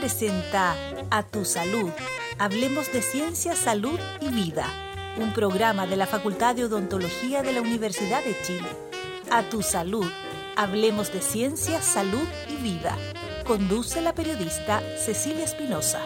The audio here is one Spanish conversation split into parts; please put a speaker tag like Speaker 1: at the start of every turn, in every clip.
Speaker 1: presenta A Tu Salud. Hablemos de ciencia, salud y vida. Un programa de la Facultad de Odontología de la Universidad de Chile. A Tu Salud. Hablemos de ciencia, salud y vida. Conduce la periodista Cecilia Espinosa.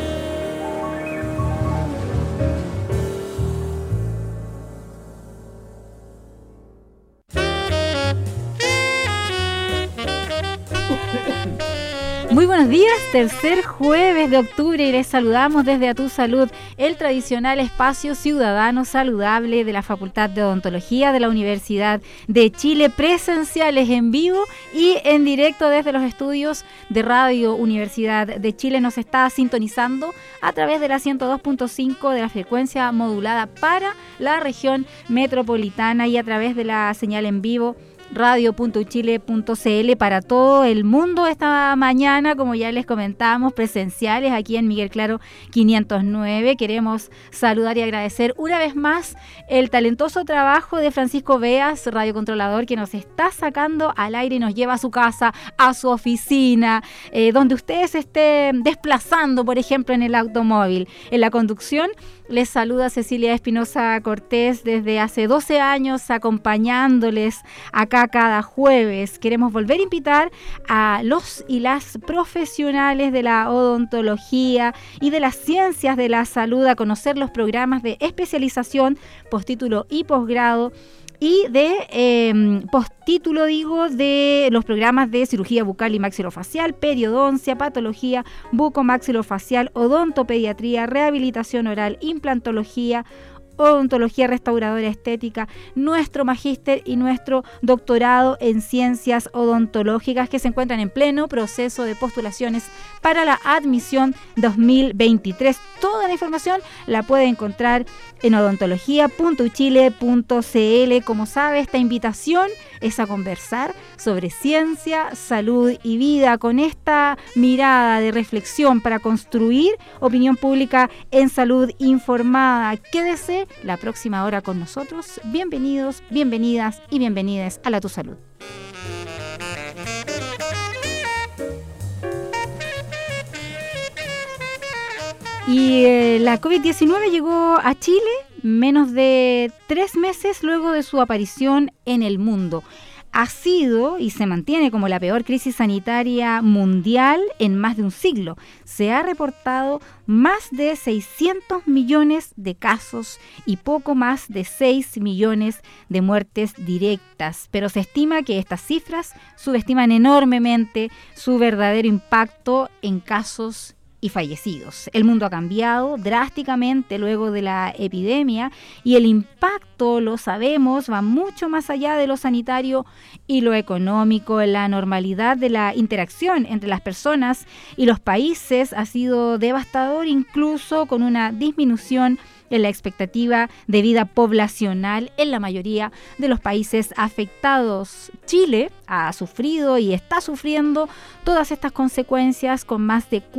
Speaker 2: Muy buenos días, tercer jueves de octubre y les saludamos desde A Tu Salud, el tradicional espacio ciudadano saludable de la Facultad de Odontología de la Universidad de Chile, presenciales en vivo y en directo desde los estudios de Radio Universidad de Chile. Nos está sintonizando a través de la 102.5 de la frecuencia modulada para la región metropolitana y a través de la señal en vivo radio.uchile.cl para todo el mundo esta mañana, como ya les comentábamos, presenciales aquí en Miguel Claro 509. Queremos saludar y agradecer una vez más el talentoso trabajo de Francisco Beas, radiocontrolador, que nos está sacando al aire y nos lleva a su casa, a su oficina, donde ustedes se estén desplazando, por ejemplo, en el automóvil. En la conducción les saluda Cecilia Espinosa Cortés desde hace 12 años acompañándoles acá cada jueves. Queremos volver a invitar a los y las profesionales de la odontología y de las ciencias de la salud a conocer los programas de especialización, postítulo y posgrado y de postítulo, de los programas de cirugía bucal y maxilofacial, periodoncia, patología bucomaxilofacial, odontopediatría, rehabilitación oral, implantología, odontología restauradora estética, nuestro magíster y nuestro doctorado en ciencias odontológicas, que se encuentran en pleno proceso de postulaciones para la admisión 2023. Toda la información la puede encontrar en odontología.uchile.cl. Como sabe, esta invitación es a conversar sobre ciencia, salud y vida con esta mirada de reflexión para construir opinión pública en salud informada. Quédese la próxima hora con nosotros. Bienvenidos, bienvenidas y bienvenidas a la Tu Salud. Y la COVID-19 llegó a Chile menos de 3 meses luego de su aparición en el mundo. Ha sido y se mantiene como la peor crisis sanitaria mundial en más de un siglo. Se ha reportado más de 600 millones de casos y poco más de 6 millones de muertes directas. Pero se estima que estas cifras subestiman enormemente su verdadero impacto en casos y fallecidos. El mundo ha cambiado drásticamente luego de la epidemia y el impacto, lo sabemos, va mucho más allá de lo sanitario y lo económico. La normalidad de la interacción entre las personas y los países ha sido devastador, incluso con una disminución en la expectativa de vida poblacional en la mayoría de los países afectados. Chile ha sufrido y está sufriendo todas estas consecuencias con más de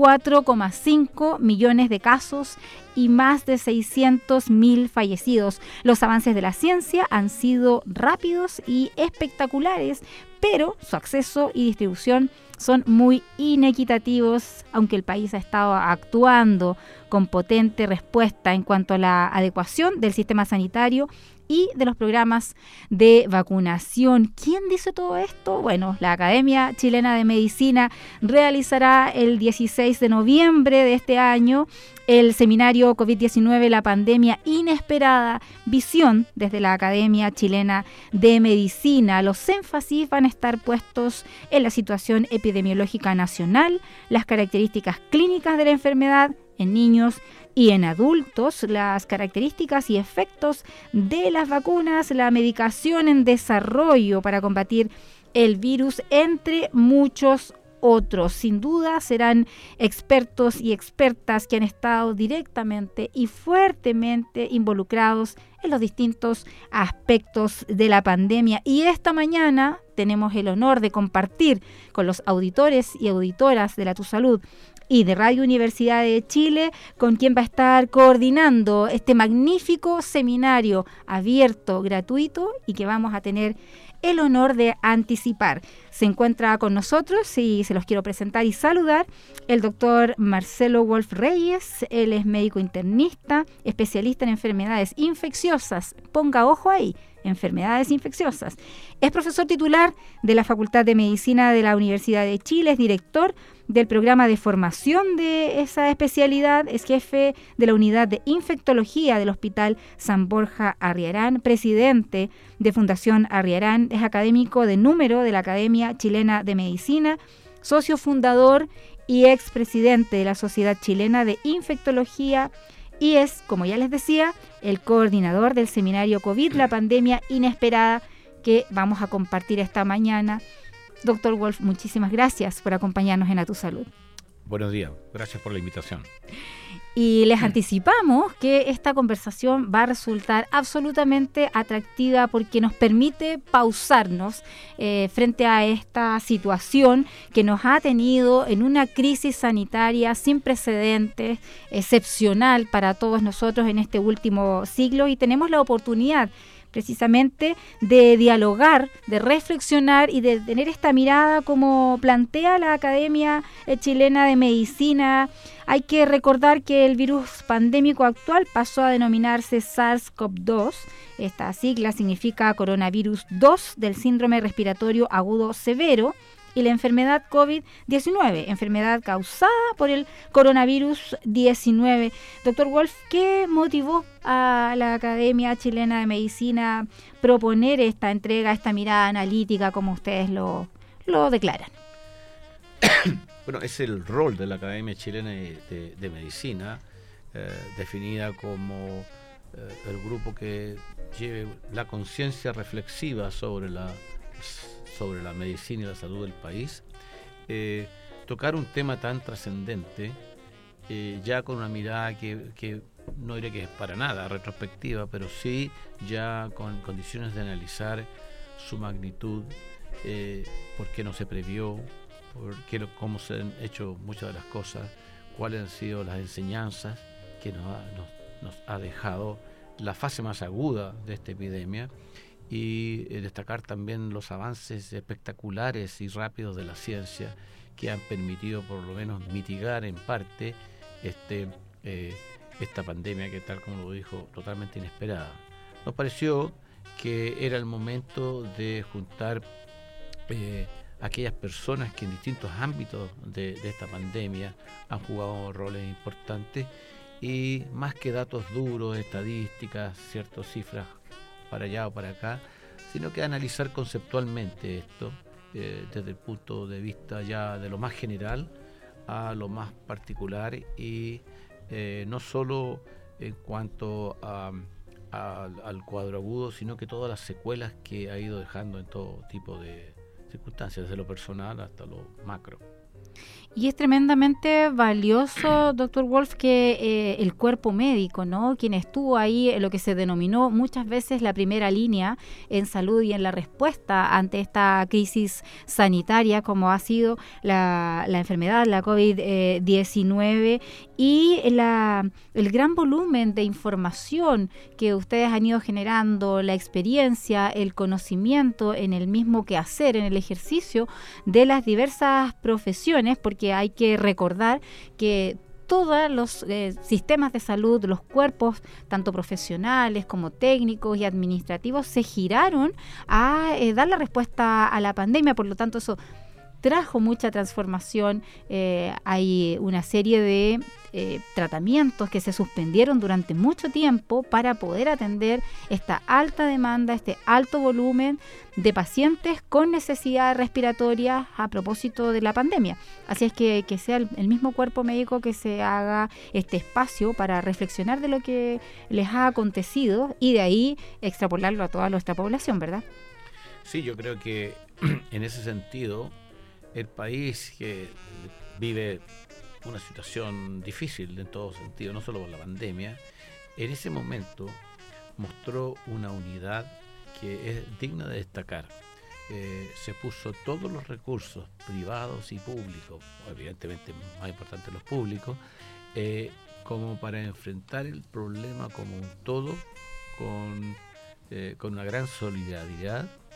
Speaker 2: 4,5 millones de casos y más de 600.000 fallecidos. Los avances de la ciencia han sido rápidos y espectaculares, pero su acceso y distribución son muy inequitativos, aunque el país ha estado actuando con potente respuesta en cuanto a la adecuación del sistema sanitario y de los programas de vacunación. ¿Quién dice todo esto? Bueno, la Academia Chilena de Medicina realizará el 16 de noviembre de este año el seminario COVID-19, la pandemia inesperada, visión desde la Academia Chilena de Medicina. Los énfasis van a estar puestos en la situación epidemiológica nacional, las características clínicas de la enfermedad en niños y en adultos, las características y efectos de las vacunas, la medicación en desarrollo para combatir el virus, entre muchos otros. Sin duda serán expertos y expertas que han estado directamente y fuertemente involucrados en los distintos aspectos de la pandemia. Y esta mañana tenemos el honor de compartir con los auditores y auditoras de la Tu Salud y de Radio Universidad de Chile, con quien va a estar coordinando este magnífico seminario abierto, gratuito, y que vamos a tener el honor de anticipar. Se encuentra con nosotros y se los quiero presentar y saludar el doctor Marcelo Wolf Reyes. Él es médico internista, especialista en enfermedades infecciosas. Ponga ojo ahí, enfermedades infecciosas. Es profesor titular de la Facultad de Medicina de la Universidad de Chile, es director del programa de formación de esa especialidad, es jefe de la unidad de infectología del Hospital San Borja Arriarán, presidente de Fundación Arriarán, es académico de número de la Academia Chilena de Medicina, socio fundador y expresidente de la Sociedad Chilena de Infectología y es, como ya les decía, el coordinador del seminario COVID, la pandemia inesperada, que vamos a compartir esta mañana. Doctor Wolf, muchísimas gracias por acompañarnos en A Tu Salud.
Speaker 3: Buenos días, gracias por la invitación.
Speaker 2: Y les anticipamos que esta conversación va a resultar absolutamente atractiva porque nos permite pausarnos frente a esta situación que nos ha tenido en una crisis sanitaria sin precedentes, excepcional para todos nosotros en este último siglo, y tenemos la oportunidad precisamente de dialogar, de reflexionar y de tener esta mirada como plantea la Academia Chilena de Medicina. Hay que recordar que el virus pandémico actual pasó a denominarse SARS-CoV-2. Esta sigla significa coronavirus 2 del síndrome respiratorio agudo severo, y la enfermedad COVID-19, enfermedad causada por el coronavirus 19. Doctor Wolf, ¿qué motivó a la Academia Chilena de Medicina proponer esta entrega, esta mirada analítica, como ustedes lo declaran?
Speaker 3: Bueno, es el rol de la Academia Chilena de Medicina, definida como el grupo que lleve la conciencia reflexiva sobre la medicina y la salud del país, tocar un tema tan trascendente, ya con una mirada que no diré que es para nada retrospectiva, pero sí ya con condiciones de analizar su magnitud, por qué no se previó, cómo se han hecho muchas de las cosas, cuáles han sido las enseñanzas que nos ha dejado la fase más aguda de esta epidemia, y destacar también los avances espectaculares y rápidos de la ciencia que han permitido por lo menos mitigar en parte esta pandemia que, tal como lo dijo, totalmente inesperada. Nos pareció que era el momento de juntar aquellas personas que en distintos ámbitos de esta pandemia han jugado roles importantes, y más que datos duros, estadísticas, ciertas cifras para allá o para acá, sino que analizar conceptualmente esto desde el punto de vista ya de lo más general a lo más particular, y no solo en cuanto al cuadro agudo, sino que todas las secuelas que ha ido dejando en todo tipo de circunstancias, desde lo personal hasta lo macro.
Speaker 2: Y es tremendamente valioso, doctor Wolf, que el cuerpo médico, ¿no?, quien estuvo ahí en lo que se denominó muchas veces la primera línea en salud y en la respuesta ante esta crisis sanitaria, como ha sido la enfermedad, la COVID-19, y el gran volumen de información que ustedes han ido generando, la experiencia, el conocimiento en el mismo quehacer, en el ejercicio de las diversas profesiones, porque hay que recordar que todos los sistemas de salud, los cuerpos, tanto profesionales como técnicos y administrativos, se giraron a dar la respuesta a la pandemia. Por lo tanto, eso trajo mucha transformación. Hay una serie de tratamientos que se suspendieron durante mucho tiempo para poder atender esta alta demanda, este alto volumen de pacientes con necesidades respiratorias a propósito de la pandemia. Así es que sea el mismo cuerpo médico que se haga este espacio para reflexionar de lo que les ha acontecido y de ahí extrapolarlo a toda nuestra población, ¿verdad?
Speaker 3: Sí, yo creo que en ese sentido el país que vive una situación difícil en todo sentido, no solo por la pandemia, en ese momento mostró una unidad que es digna de destacar. Se puso todos los recursos privados y públicos, evidentemente más importante los públicos, como para enfrentar el problema como un todo, con una gran solidaridad,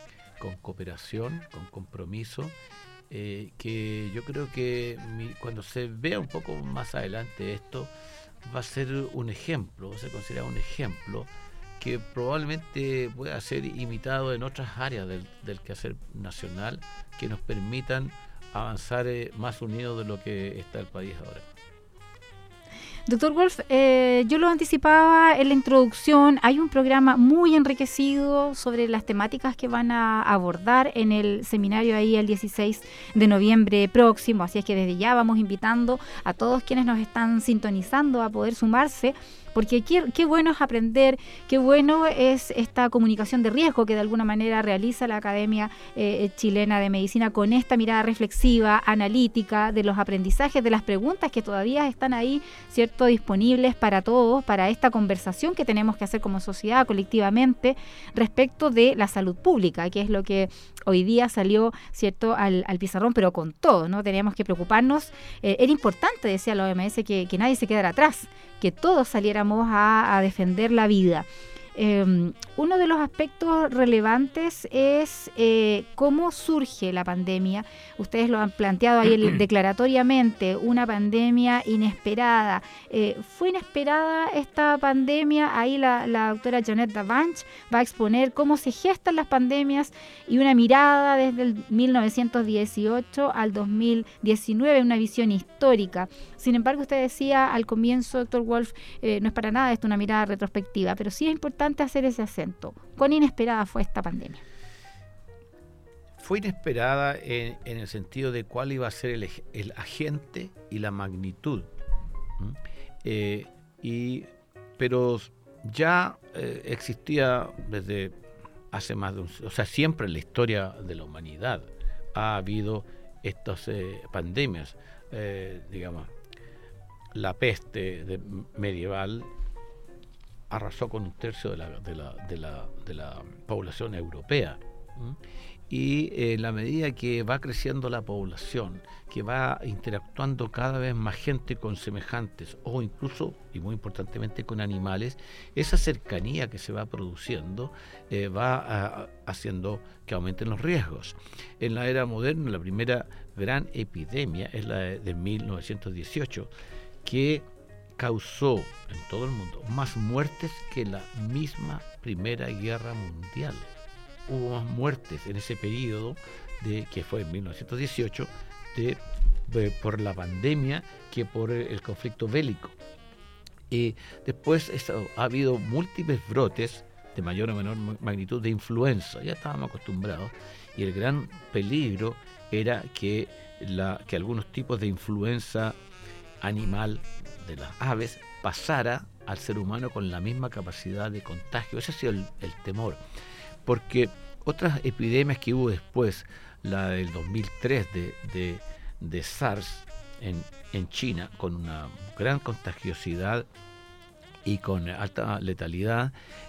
Speaker 3: con cooperación, con compromiso, que yo creo que cuando se vea un poco más adelante esto, va a ser un ejemplo, va a ser considerado un ejemplo que probablemente pueda ser imitado en otras áreas del quehacer nacional, que nos permitan avanzar más unidos de lo que está el país ahora.
Speaker 2: Doctor Wolf, yo lo anticipaba en la introducción, hay un programa muy enriquecido sobre las temáticas que van a abordar en el seminario ahí el 16 de noviembre próximo, así es que desde ya vamos invitando a todos quienes nos están sintonizando a poder sumarse, porque qué bueno es aprender, qué bueno es esta comunicación de riesgo que de alguna manera realiza la Academia Chilena de Medicina con esta mirada reflexiva, analítica, de los aprendizajes, de las preguntas que todavía están ahí, ¿cierto?, disponibles para todos, para esta conversación que tenemos que hacer como sociedad colectivamente respecto de la salud pública, que es lo que hoy día salió, ¿cierto?, al pizarrón, pero con todo, ¿no? Teníamos que preocuparnos. Era importante, decía la OMS, que nadie se quedara atrás, que todos saliéramos a defender la vida. Uno de los aspectos relevantes es cómo surge la pandemia. Ustedes lo han planteado ahí declaratoriamente, una pandemia inesperada. ¿Fue inesperada esta pandemia? Ahí la doctora Janet Davanch va a exponer cómo se gestan las pandemias y una mirada desde el 1918 al 2019, una visión histórica. Sin embargo, usted decía al comienzo, doctor Wolf, no es para nada esto una mirada retrospectiva, pero sí es importante hacer ese acento. ¿Cuán inesperada fue esta pandemia?
Speaker 3: Fue inesperada en el sentido de cuál iba a ser el agente y la magnitud. Pero ya existía desde hace más de siempre en la historia de la humanidad ha habido estas pandemias, digamos. La peste medieval arrasó con 1/3 de la población europea. Y en la medida que va creciendo la población, que va interactuando cada vez más gente con semejantes o incluso, y muy importantemente, con animales, esa cercanía que se va produciendo va haciendo que aumenten los riesgos. En la era moderna, la primera gran epidemia es la de 1918, que causó en todo el mundo más muertes que la misma Primera Guerra Mundial. Hubo más muertes en ese periodo, que fue en 1918, por la pandemia que por el conflicto bélico. Después ha habido múltiples brotes de mayor o menor magnitud de influenza, ya estábamos acostumbrados, y el gran peligro era que algunos tipos de influenza animal de las aves pasara al ser humano con la misma capacidad de contagio. Ese ha sido el temor, porque otras epidemias que hubo después, la del 2003 de SARS en China, con una gran contagiosidad y con alta letalidad,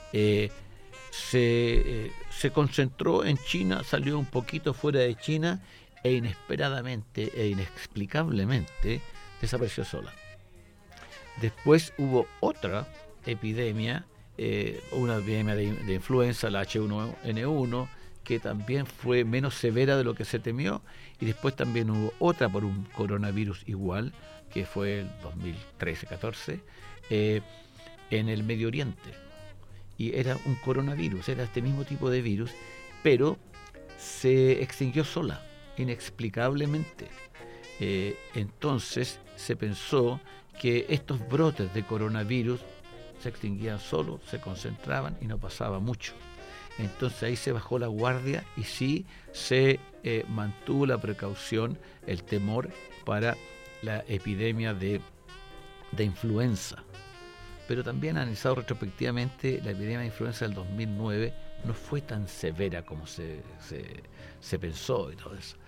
Speaker 3: se concentró en China, salió un poquito fuera de China e inesperadamente e inexplicablemente desapareció sola. Después hubo otra epidemia, una epidemia de influenza, la H1N1, que también fue menos severa de lo que se temió, y después también hubo otra por un coronavirus igual, que fue el 2013-14, en el Medio Oriente. Y era un coronavirus, era este mismo tipo de virus, pero se extinguió sola, inexplicablemente. Entonces se pensó que estos brotes de coronavirus se extinguían solos, se concentraban y no pasaba mucho. Entonces ahí se bajó la guardia y sí se mantuvo la precaución, el temor para la epidemia de influenza. Pero también analizado retrospectivamente, la epidemia de influenza del 2009 no fue tan severa como se pensó y todo eso.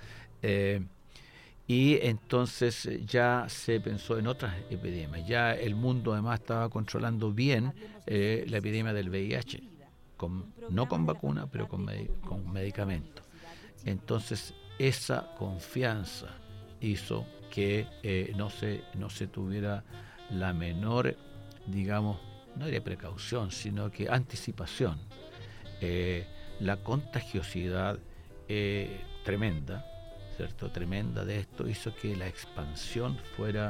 Speaker 3: Y entonces ya se pensó en otras epidemias. Ya el mundo además estaba controlando bien la epidemia del VIH, no con vacuna, pero con medicamentos. Entonces esa confianza hizo que no se tuviera la menor, digamos, no diría precaución, sino que anticipación. La contagiosidad tremenda, ¿cierto? Tremenda de esto hizo que la expansión fuera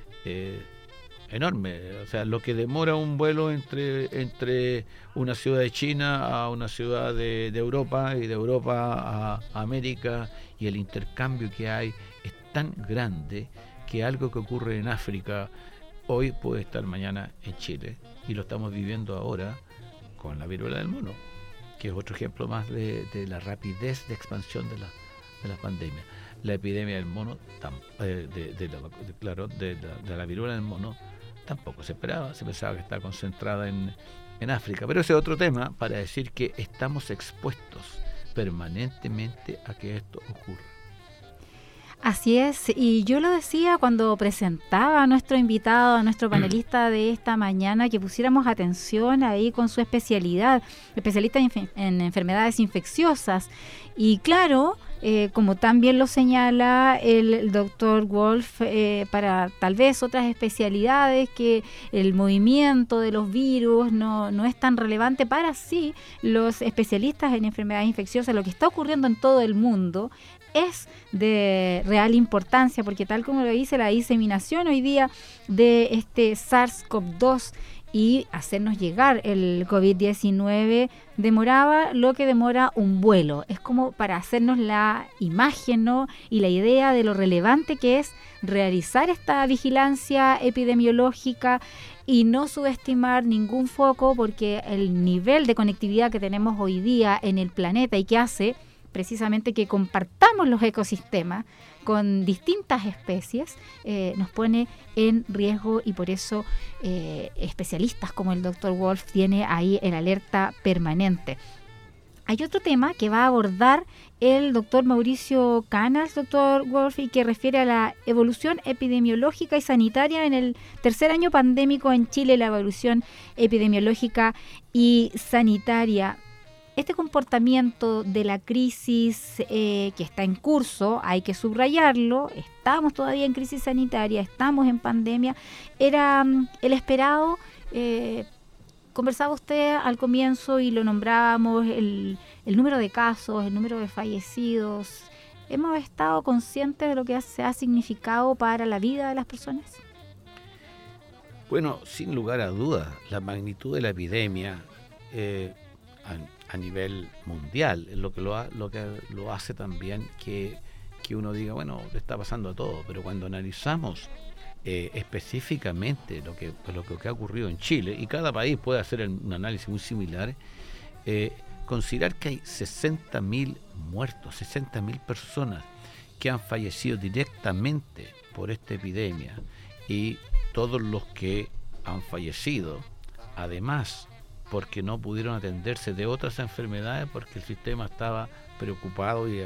Speaker 3: enorme. O sea, lo que demora un vuelo entre una ciudad de China a una ciudad de Europa, y de Europa a América, y el intercambio que hay es tan grande que algo que ocurre en África hoy puede estar mañana en Chile, y lo estamos viviendo ahora con la viruela del mono, que es otro ejemplo más de la rapidez de expansión de la pandemia. La epidemia del mono, de la viruela del mono, tampoco se esperaba, se pensaba que estaba concentrada en África. Pero ese es otro tema para decir que estamos expuestos permanentemente a que esto ocurra.
Speaker 2: Así es, y yo lo decía cuando presentaba a nuestro invitado, a nuestro panelista de esta mañana, que pusiéramos atención ahí con su especialidad, especialista en enfermedades infecciosas. Y claro, como también lo señala el doctor Wolf, para tal vez otras especialidades que el movimiento de los virus no es tan relevante para sí los especialistas en enfermedades infecciosas. Lo que está ocurriendo en todo el mundo es de real importancia, porque tal como lo dice, la diseminación hoy día de este SARS-CoV-2 y hacernos llegar el COVID-19 demoraba lo que demora un vuelo. Es como para hacernos la imagen, ¿no?, y la idea de lo relevante que es realizar esta vigilancia epidemiológica y no subestimar ningún foco, porque el nivel de conectividad que tenemos hoy día en el planeta y que hace precisamente que compartamos los ecosistemas con distintas especies, nos pone en riesgo, y por eso especialistas como el Dr. Wolf tiene ahí el alerta permanente. Hay otro tema que va a abordar el doctor Mauricio Canals, doctor Wolf, y que refiere a la evolución epidemiológica y sanitaria en el tercer año pandémico en Chile, la evolución epidemiológica y sanitaria. Este comportamiento de la crisis que está en curso, hay que subrayarlo, estamos todavía en crisis sanitaria, estamos en pandemia, era el esperado. Conversaba usted al comienzo y lo nombrábamos, el número de casos, el número de fallecidos. ¿Hemos estado conscientes de lo que se ha significado para la vida de las personas?
Speaker 3: Bueno, sin lugar a dudas, la magnitud de la epidemia a nivel mundial es lo que lo hace también que uno diga, bueno, le está pasando a todo. Pero cuando analizamos específicamente lo que ha ocurrido en Chile, y cada país puede hacer un análisis muy similar, considerar que hay 60.000 muertos, 60.000 personas que han fallecido directamente por esta epidemia, y todos los que han fallecido, además, porque no pudieron atenderse de otras enfermedades, porque el sistema estaba preocupado y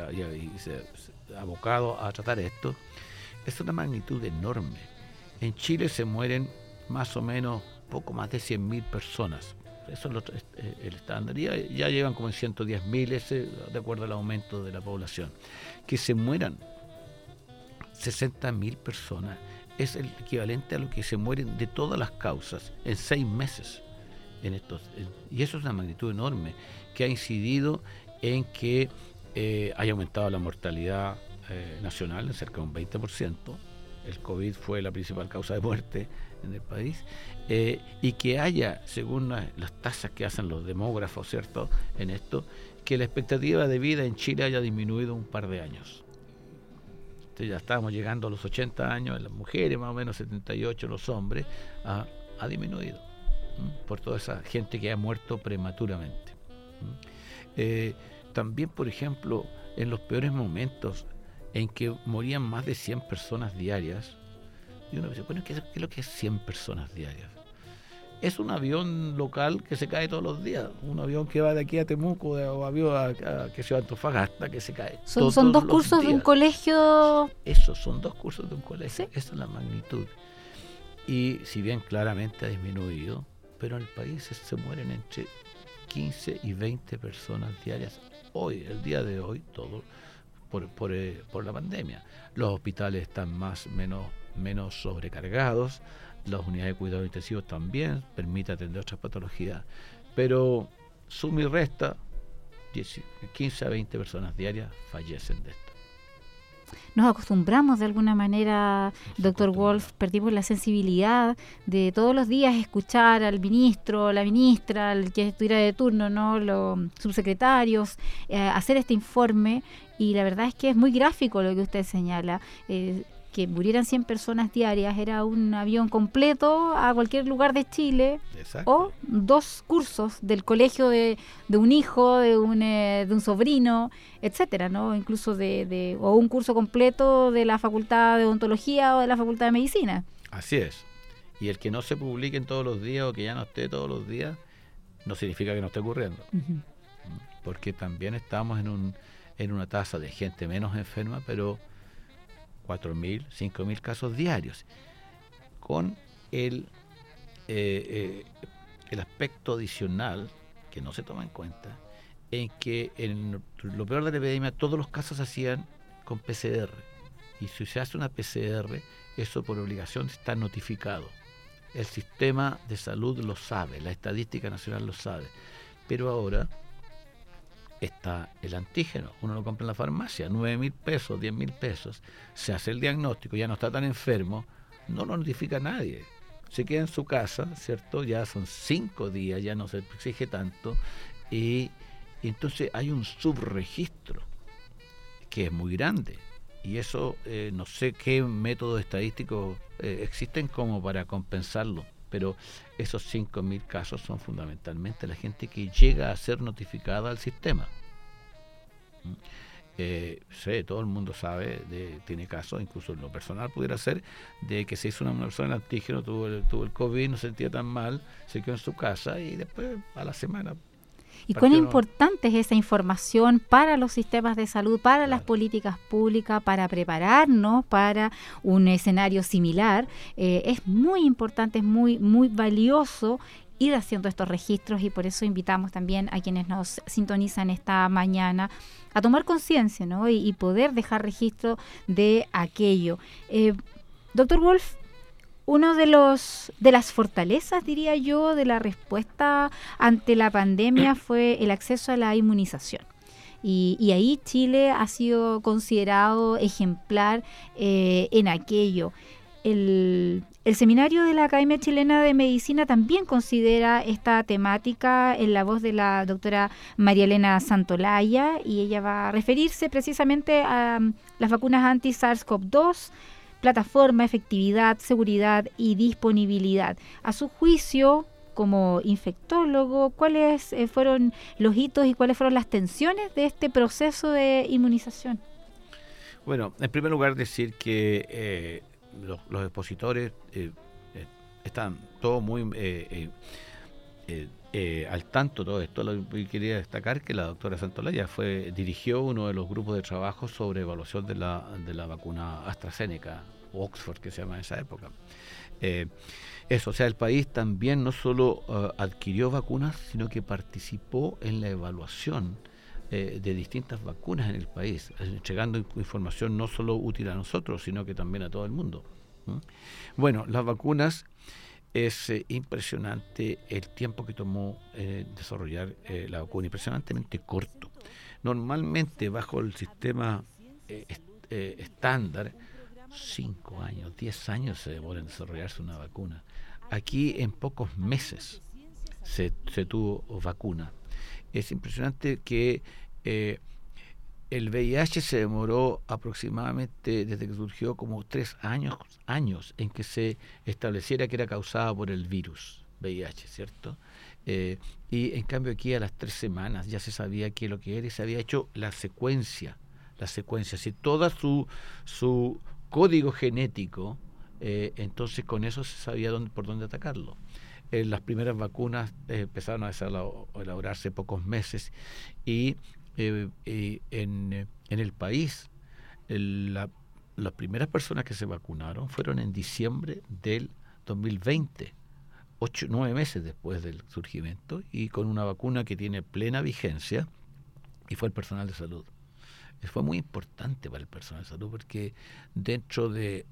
Speaker 3: abocado a tratar esto, es una magnitud enorme. En Chile se mueren más o menos poco más de 100.000 personas. Eso es el estándar. Ya llevan como en 110.000, de acuerdo al aumento de la población. Que se mueran 60.000 personas es el equivalente a lo que se mueren de todas las causas en 6 meses. Y eso es una magnitud enorme que ha incidido en que haya aumentado la mortalidad nacional en cerca de un 20%. El COVID fue la principal causa de muerte en el país, y que haya, según las tasas que hacen los demógrafos, ¿cierto?, en esto, que la expectativa de vida en Chile haya disminuido un par de años. Entonces ya estábamos llegando a los 80 años en las mujeres, más o menos 78 los hombres, ha disminuido por toda esa gente que ha muerto prematuramente. También, por ejemplo, en los peores momentos en que morían más de 100 personas diarias, y uno dice, bueno, ¿qué es lo que es 100 personas diarias? Es un avión local que se cae todos los días, un avión que va de aquí a Temuco o avión que se va a Antofagasta, que se cae.
Speaker 2: Son 2 cursos días de un colegio.
Speaker 3: Eso, son 2 cursos de un colegio. ¿Sí? Esa es la magnitud. Y si bien claramente ha disminuido, pero en el país se mueren entre 15 y 20 personas diarias hoy, el día de hoy, todo por la pandemia. Los hospitales están menos sobrecargados, las unidades de cuidados intensivos también permiten atender otras patologías, pero suma y resta, 15 a 20 personas diarias fallecen de esto.
Speaker 2: Nos acostumbramos de alguna manera, doctor Wolf, perdimos la sensibilidad de todos los días escuchar al ministro, la ministra, el que estuviera de turno, ¿no? Los subsecretarios, hacer este informe, y la verdad es que es muy gráfico lo que usted señala. Que murieran 100 personas diarias era un avión completo a cualquier lugar de Chile. Exacto. O 2 cursos del colegio de un hijo, de un sobrino, etcétera, ¿no? Incluso o un curso completo de la Facultad de Odontología o de la Facultad de Medicina.
Speaker 3: Así es. Y el que no se publiquen todos los días o que ya no esté todos los días no significa que no esté ocurriendo. Uh-huh. Porque también estamos en una tasa de gente menos enferma, pero 4.000, 5.000 casos diarios, con el aspecto adicional que no se toma en cuenta, en que en lo peor de la epidemia todos los casos se hacían con PCR, y si se hace una PCR, eso por obligación está notificado. El sistema de salud lo sabe, la estadística nacional lo sabe, pero ahora está el antígeno, uno lo compra en la farmacia, 9.000 pesos, 10.000 pesos, se hace el diagnóstico, ya no está tan enfermo, no lo notifica a nadie, se queda en su casa, ¿cierto? Ya son 5 días, ya no se exige tanto, y entonces hay un subregistro que es muy grande, y eso no sé qué métodos estadísticos existen como para compensarlo. Pero esos 5.000 casos son fundamentalmente la gente que llega a ser notificada al sistema. Todo el mundo sabe, tiene casos, incluso en lo personal pudiera ser, de que se hizo una persona en antígeno, tuvo el COVID, no se sentía tan mal, se quedó en su casa y después a la semana.
Speaker 2: ¿Y cuán importante es esa información para los sistemas de salud, para las políticas públicas, para prepararnos para un escenario similar? Es muy importante, es muy, muy valioso ir haciendo estos registros, y por eso invitamos también a quienes nos sintonizan esta mañana a tomar conciencia, ¿no? y poder dejar registro de aquello. Doctor Wolf, uno de las fortalezas, diría yo, de la respuesta ante la pandemia fue el acceso a la inmunización. Y ahí Chile ha sido considerado ejemplar en aquello. El seminario de la Academia Chilena de Medicina también considera esta temática en la voz de la doctora María Elena Santolaya, y ella va a referirse precisamente a las vacunas anti-SARS-CoV-2, plataforma, efectividad, seguridad y disponibilidad. A su juicio, como infectólogo, ¿cuáles fueron los hitos y cuáles fueron las tensiones de este proceso de inmunización?
Speaker 3: Bueno, en primer lugar decir que los expositores están todos muy al tanto de todo esto. Quería destacar que la doctora Santolaya dirigió uno de los grupos de trabajo sobre evaluación de la vacuna AstraZeneca, o Oxford, que se llama en esa época. O sea, el país también no solo adquirió vacunas, sino que participó en la evaluación de distintas vacunas en el país, entregando información no solo útil a nosotros, sino que también a todo el mundo. Bueno, las vacunas, es impresionante el tiempo que tomó desarrollar la vacuna, impresionantemente corto. Normalmente, bajo el sistema estándar, 5 años, 10 años se demora en desarrollarse una vacuna. Aquí en pocos meses se tuvo vacuna. Es impresionante que el VIH se demoró aproximadamente, desde que surgió, como 3 años en que se estableciera que era causada por el virus VIH, ¿cierto? Y en cambio aquí a las 3 semanas ya se sabía qué es lo que era, y se había hecho la secuencia, si toda su código genético, entonces con eso se sabía por dónde atacarlo. Las primeras vacunas empezaron a elaborarse pocos meses, y en el país las primeras personas que se vacunaron fueron en diciembre del 2020, 9 meses después del surgimiento, y con una vacuna que tiene plena vigencia, y fue el personal de salud. Fue muy importante para el personal de salud, porque dentro de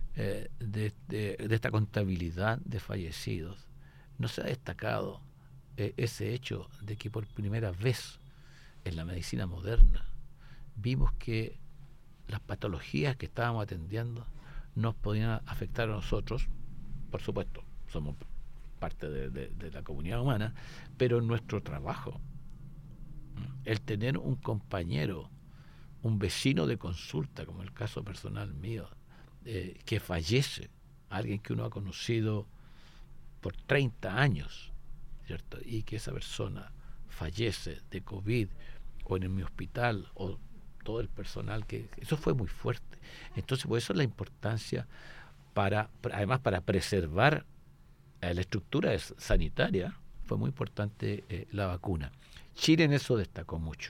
Speaker 3: esta contabilidad de fallecidos no se ha destacado ese hecho de que por primera vez en la medicina moderna vimos que las patologías que estábamos atendiendo nos podían afectar a nosotros. Por supuesto, somos parte de la comunidad humana, pero nuestro trabajo, el tener un compañero, un vecino de consulta, como el caso personal mío, que fallece, alguien que uno ha conocido por 30 años, ¿cierto? Y que esa persona fallece de COVID, o en mi hospital, o todo el personal, eso fue muy fuerte. Entonces, por eso la importancia además para preservar la estructura sanitaria, fue muy importante la vacuna. Chile en eso destacó mucho,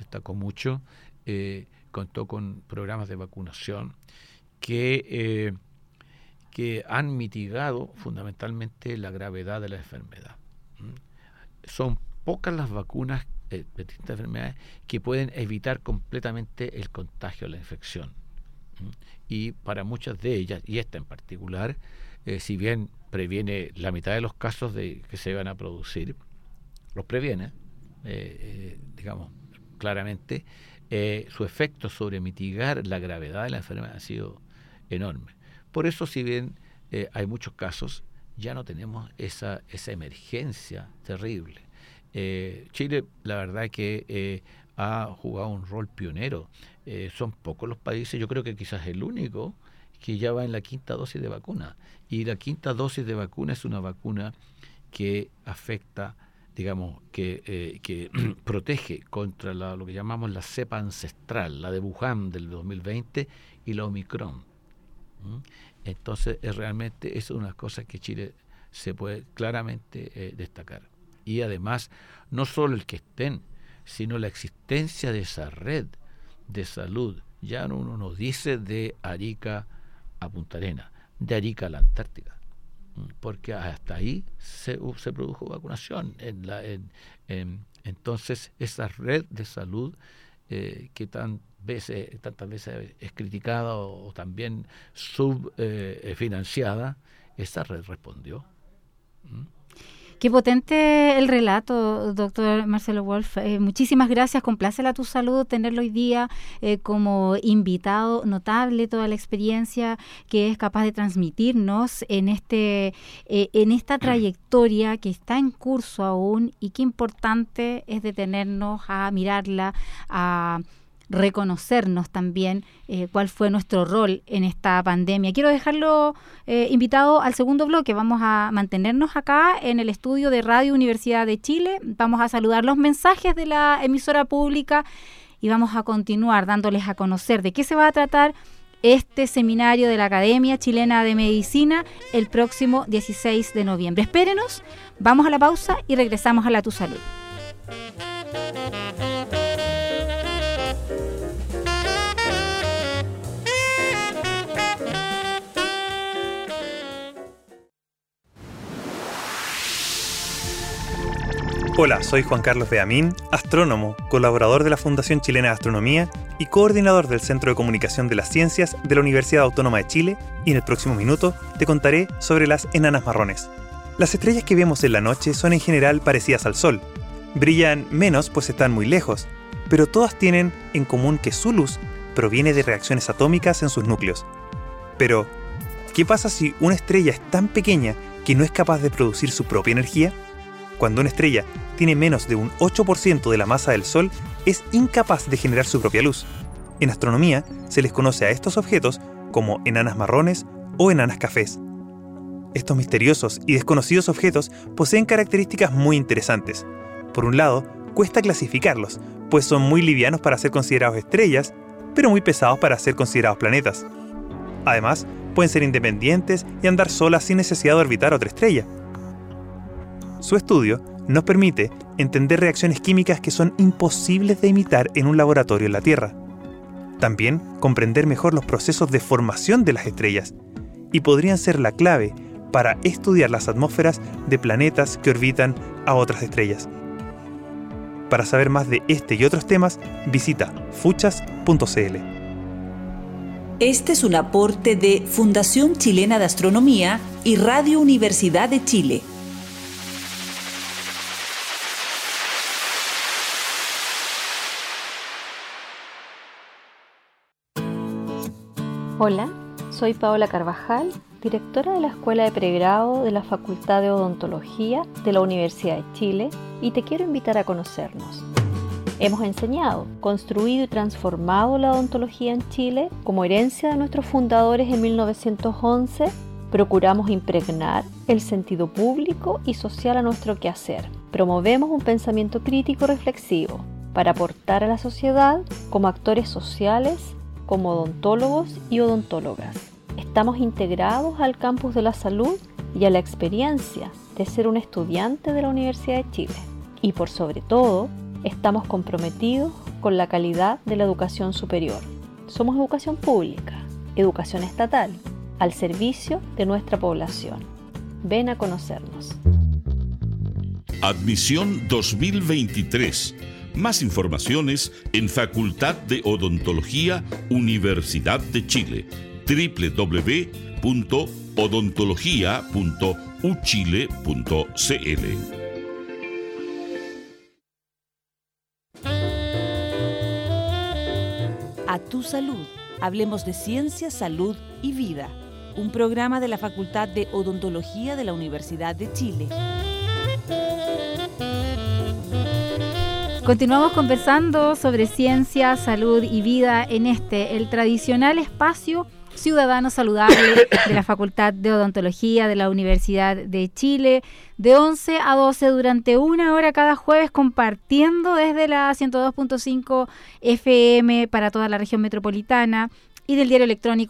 Speaker 3: contó con programas de vacunación que han mitigado fundamentalmente la gravedad de la enfermedad. Son pocas las vacunas de distintas enfermedades que pueden evitar completamente el contagio, la infección. Y para muchas de ellas, y esta en particular, si bien previene la mitad de los casos que se van a producir, los previene, digamos, claramente, su efecto sobre mitigar la gravedad de la enfermedad ha sido enorme. Por eso, si bien hay muchos casos, ya no tenemos esa emergencia terrible. Chile, la verdad que ha jugado un rol pionero. Son pocos los países, yo creo que quizás el único, que ya va en la 5ª dosis de vacuna. Y la 5ª dosis de vacuna es una vacuna que afecta, digamos, que protege contra lo que llamamos la cepa ancestral, la de Wuhan del 2020 y la Omicron. Entonces, realmente es una cosa que Chile se puede claramente destacar. Y además, no solo el que estén, sino la existencia de esa red de salud. Ya uno nos dice de Arica a Punta Arenas, de Arica a la Antártica, porque hasta ahí se produjo vacunación. Entonces, esa red de salud que tantas veces es criticada o también subfinanciada, esa red respondió.
Speaker 2: Qué potente el relato, doctor Marcelo Wolf. Muchísimas gracias. Complácela tu salud tenerlo hoy día como invitado. Notable toda la experiencia que es capaz de transmitirnos en esta trayectoria que está en curso aún, y qué importante es detenernos a mirarla, a reconocernos también cuál fue nuestro rol en esta pandemia. Quiero dejarlo invitado al segundo bloque. Vamos a mantenernos acá en el estudio de Radio Universidad de Chile. Vamos a saludar los mensajes de la emisora pública y vamos a continuar dándoles a conocer de qué se va a tratar este seminario de la Academia Chilena de Medicina el próximo 16 de noviembre. Espérenos, vamos a la pausa y regresamos a La Tu Salud.
Speaker 4: Hola, soy Juan Carlos Beamín, astrónomo, colaborador de la Fundación Chilena de Astronomía y coordinador del Centro de Comunicación de las Ciencias de la Universidad Autónoma de Chile, y en el próximo minuto te contaré sobre las enanas marrones. Las estrellas que vemos en la noche son en general parecidas al Sol. Brillan menos pues están muy lejos, pero todas tienen en común que su luz proviene de reacciones atómicas en sus núcleos. Pero, ¿qué pasa si una estrella es tan pequeña que no es capaz de producir su propia energía? Cuando una estrella tiene menos de un 8% de la masa del Sol, es incapaz de generar su propia luz. En astronomía se les conoce a estos objetos como enanas marrones o enanas cafés. Estos misteriosos y desconocidos objetos poseen características muy interesantes. Por un lado, cuesta clasificarlos, pues son muy livianos para ser considerados estrellas, pero muy pesados para ser considerados planetas. Además, pueden ser independientes y andar solas sin necesidad de orbitar otra estrella. Su estudio nos permite entender reacciones químicas que son imposibles de imitar en un laboratorio en la Tierra. También comprender mejor los procesos de formación de las estrellas, y podrían ser la clave para estudiar las atmósferas de planetas que orbitan a otras estrellas. Para saber más de este y otros temas, visita fuchas.cl.
Speaker 1: Este es un aporte de Fundación Chilena de Astronomía y Radio Universidad de Chile.
Speaker 5: Hola, soy Paola Carvajal, directora de la Escuela de Pregrado de la Facultad de Odontología de la Universidad de Chile, y te quiero invitar a conocernos. Hemos enseñado, construido y transformado la odontología en Chile como herencia de nuestros fundadores en 1911. Procuramos impregnar el sentido público y social a nuestro quehacer. Promovemos un pensamiento crítico reflexivo para aportar a la sociedad como actores sociales, como odontólogos y odontólogas. Estamos integrados al campus de la salud y a la experiencia de ser un estudiante de la Universidad de Chile. Y por sobre todo, estamos comprometidos con la calidad de la educación superior. Somos educación pública, educación estatal, al servicio de nuestra población. Ven a conocernos.
Speaker 6: Admisión 2023. Más informaciones en Facultad de Odontología, Universidad de Chile. www.odontología.uchile.cl.
Speaker 1: A tu salud. Hablemos de ciencia, salud y vida. Un programa de la Facultad de Odontología de la Universidad de Chile.
Speaker 2: Continuamos conversando sobre ciencia, salud y vida en el tradicional espacio ciudadano saludable de la Facultad de Odontología de la Universidad de Chile, de 11 a 12 durante 1 hora cada jueves, compartiendo desde la 102.5 FM para toda la región metropolitana y del diario electrónico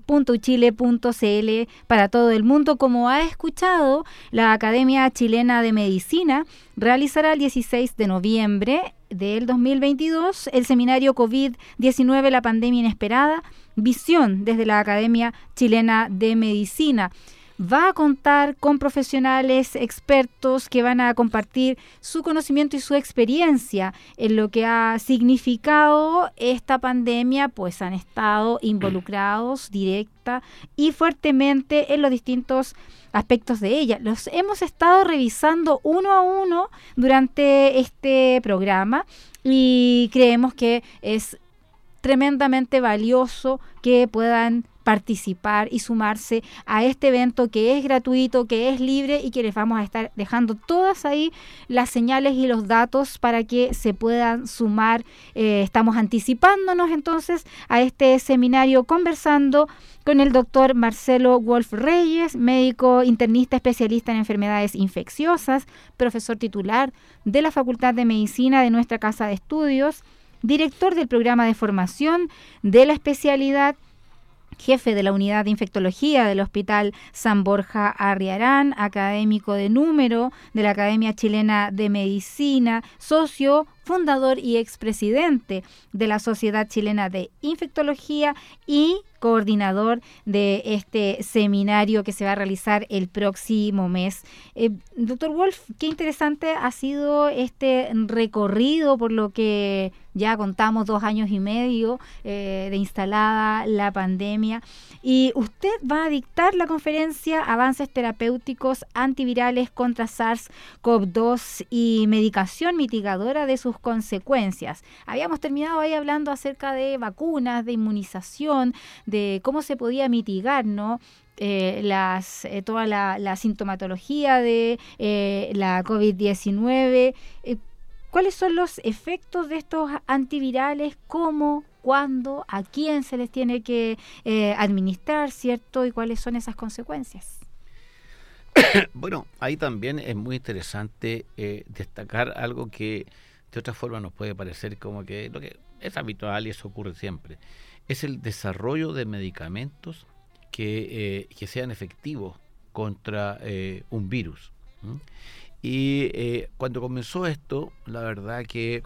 Speaker 2: radio.uchile.cl para todo el mundo. Como ha escuchado, la Academia Chilena de Medicina realizará el 16 de noviembre del 2022 el seminario COVID-19, la pandemia inesperada, visión desde la Academia Chilena de Medicina. Va a contar con profesionales expertos que van a compartir su conocimiento y su experiencia en lo que ha significado esta pandemia, pues han estado involucrados directa y fuertemente en los distintos aspectos de ella. Los hemos estado revisando uno a uno durante este programa y creemos que es tremendamente valioso que puedan participar y sumarse a este evento que es gratuito, que es libre y que les vamos a estar dejando todas ahí las señales y los datos para que se puedan sumar. Estamos anticipándonos entonces a este seminario conversando con el doctor Marcelo Wolf Reyes, médico internista especialista en enfermedades infecciosas, profesor titular de la Facultad de Medicina de nuestra Casa de Estudios, director del programa de formación de la especialidad, jefe de la unidad de infectología del Hospital San Borja Arriarán, académico de número de la Academia Chilena de Medicina, socio, fundador y expresidente de la Sociedad Chilena de Infectología y coordinador de este seminario que se va a realizar el próximo mes. Doctor Wolf, qué interesante ha sido este recorrido por lo que ya contamos 2 años y medio de instalada la pandemia, y usted va a dictar la conferencia Avances terapéuticos antivirales contra SARS-CoV-2 y medicación mitigadora de sus consecuencias. Habíamos terminado ahí hablando acerca de vacunas, de inmunización, de cómo se podía mitigar, ¿no? Toda la sintomatología de la COVID-19. ¿Cuáles son los efectos de estos antivirales? ¿Cómo? ¿Cuándo? ¿A quién se les tiene que administrar, cierto? ¿Y cuáles son esas consecuencias?
Speaker 3: Bueno, ahí también es muy interesante destacar algo que de otra forma nos puede parecer como que lo que es habitual y eso ocurre siempre. Es el desarrollo de medicamentos que sean efectivos contra un virus. Y cuando comenzó esto, la verdad que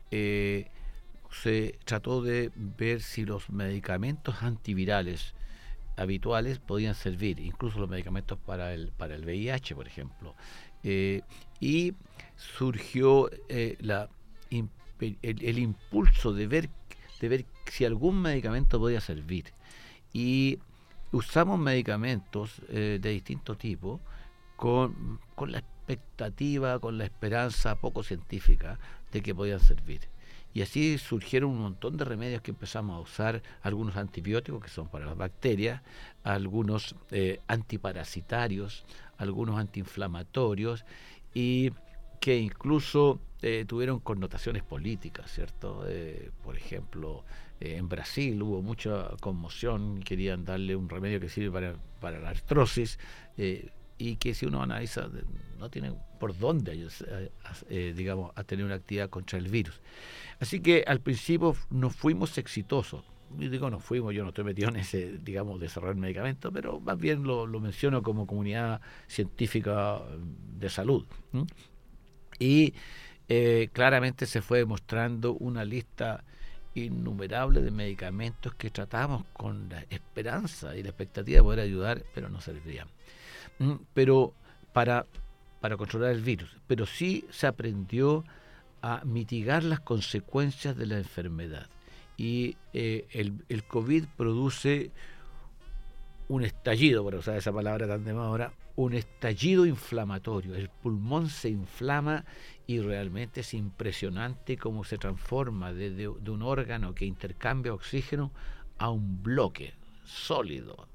Speaker 3: se trató de ver si los medicamentos antivirales habituales podían servir, incluso los medicamentos para el VIH, por ejemplo. Y surgió el impulso de ver si algún medicamento podía servir. Y usamos medicamentos de distinto tipo con la expectativa, con la esperanza poco científica de que podían servir. Y así surgieron un montón de remedios que empezamos a usar, algunos antibióticos que son para las bacterias, algunos antiparasitarios, algunos antiinflamatorios, y que incluso tuvieron connotaciones políticas, ¿cierto? Por ejemplo, en Brasil hubo mucha conmoción, querían darle un remedio que sirve para la artrosis, y que si uno analiza no tiene por dónde digamos, a tener una actividad contra el virus. Así que al principio no fuimos exitosos. Y digo no fuimos, yo no estoy metido en ese, digamos, desarrollar medicamentos, pero más bien lo menciono como comunidad científica de salud. Y claramente se fue demostrando una lista innumerable de medicamentos que tratamos con la esperanza y la expectativa de poder ayudar, pero no servían. Pero para controlar el virus, pero sí se aprendió a mitigar las consecuencias de la enfermedad. Y el COVID produce un estallido, por usar esa palabra tan de moda ahora, un estallido inflamatorio. El pulmón se inflama y realmente es impresionante cómo se transforma de un órgano que intercambia oxígeno a un bloque sólido.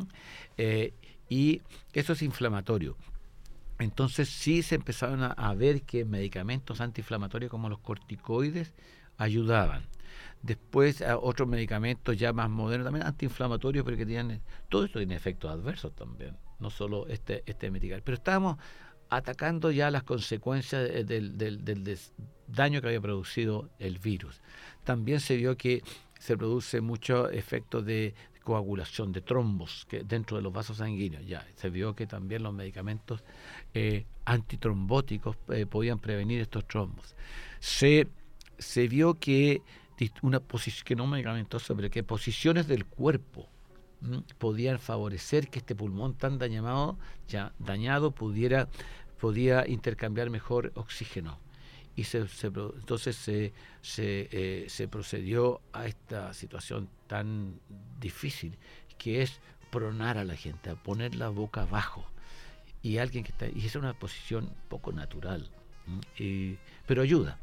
Speaker 3: Y eso es inflamatorio. Entonces sí se empezaron a ver que medicamentos antiinflamatorios como los corticoides ayudaban. Después otros medicamentos ya más modernos, también antiinflamatorios, pero que tienen, todo esto tiene efectos adversos también, no solo este mitigar. Pero estábamos atacando ya las consecuencias del daño que había producido el virus. También se vio que se produce mucho efecto de coagulación, de trombos que dentro de los vasos sanguíneos. Ya se vio que también los medicamentos antitrombóticos podían prevenir estos trombos. Se vio que una posición, que no medicamentosa, pero que posiciones del cuerpo podían favorecer que este pulmón tan dañado podía intercambiar mejor oxígeno. Y entonces se procedió a esta situación tan difícil, que es pronar a la gente, a poner la boca abajo. Y alguien y es una posición poco natural, pero ayuda.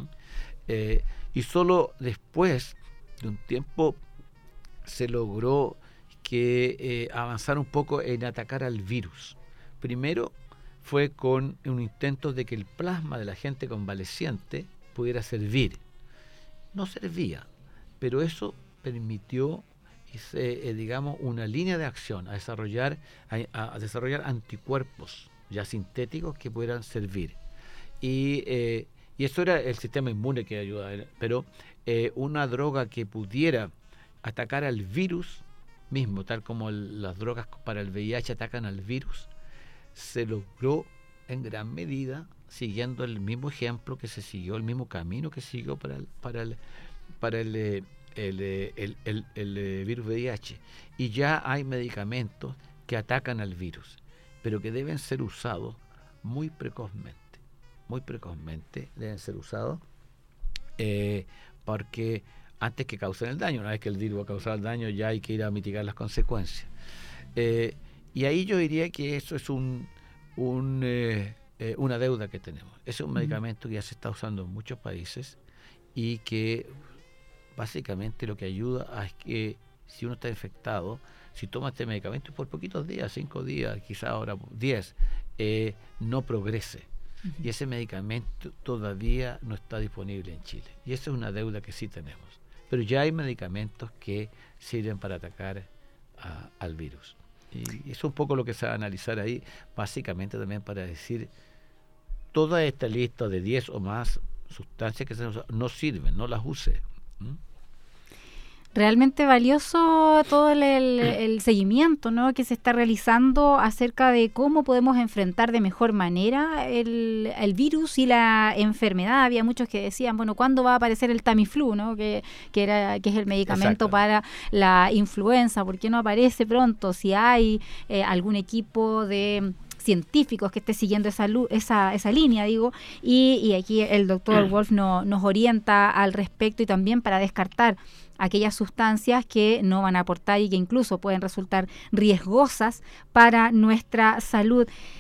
Speaker 3: Y solo después de un tiempo se logró que avanzar un poco en atacar al virus. Primero fue con un intento de que el plasma de la gente convaleciente pudiera servir. No servía, pero eso permitió, digamos, una línea de acción a desarrollar anticuerpos ya sintéticos que pudieran servir. Y eso era el sistema inmune que ayudaba, pero una droga que pudiera atacar al virus mismo, tal como las drogas para el VIH atacan al virus, se logró en gran medida siguiendo el mismo ejemplo que se siguió, el mismo camino que siguió para el virus VIH. Y ya hay medicamentos que atacan al virus, pero que deben ser usados muy precozmente deben ser usados, porque antes que causen el daño, una vez que el virus va a causar el daño, ya hay que ir a mitigar las consecuencias. Y ahí yo diría que eso es una deuda que tenemos. Ese es un medicamento que ya se está usando en muchos países y que básicamente lo que ayuda es que si uno está infectado, si toma este medicamento por poquitos días, 5 días, quizás ahora 10, no progrese. Y ese medicamento todavía no está disponible en Chile. Y esa es una deuda que sí tenemos. Pero ya hay medicamentos que sirven para atacar al virus. Y eso es un poco lo que se va a analizar ahí, básicamente también para decir, toda esta lista de 10 o más sustancias que no sirven, no las use.
Speaker 2: Realmente valioso todo el seguimiento, ¿no?, que se está realizando acerca de cómo podemos enfrentar de mejor manera el virus y la enfermedad. Había muchos que decían, bueno, ¿cuándo va a aparecer el Tamiflu, ¿no?, que es el medicamento
Speaker 3: Exacto.
Speaker 2: para la influenza? ¿Por qué no aparece pronto? Si hay algún equipo de científicos que esté siguiendo esa línea, digo, y aquí el doctor Wolf nos orienta al respecto, y también para descartar aquellas sustancias que no van a aportar y que incluso pueden resultar riesgosas para nuestra salud.